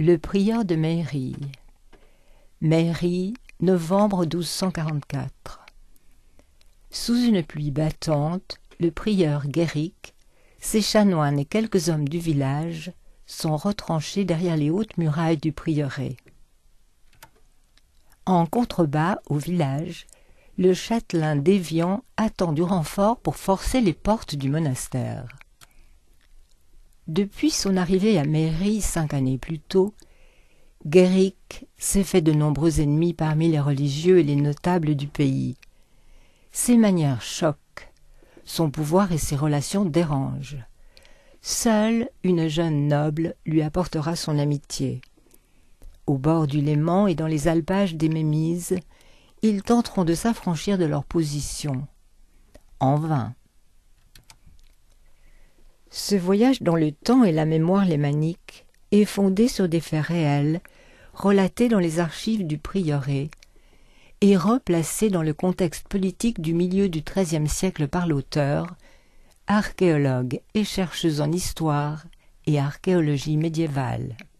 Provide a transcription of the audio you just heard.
Le prieur de Mairie. Mairie, novembre 1244. Sous une pluie battante, le prieur Guéric, ses chanoines et quelques hommes du village sont retranchés derrière les hautes murailles du prieuré. En contrebas, au village, le châtelain d'Évian attend du renfort pour forcer les portes du monastère. Depuis son arrivée à Mairie 5 années plus tôt, Guéric s'est fait de nombreux ennemis parmi les religieux et les notables du pays. Ses manières choquent, son pouvoir et ses relations dérangent. Seule une jeune noble lui apportera son amitié. Au bord du Léman et dans les alpages des Mémises, ils tenteront de s'affranchir de leur position. En vain. Ce voyage dans le temps et la mémoire lémanique est fondé sur des faits réels, relatés dans les archives du prieuré, et replacés dans le contexte politique du milieu du XIIIe siècle par l'auteur, archéologue et chercheuse en histoire et archéologie médiévale.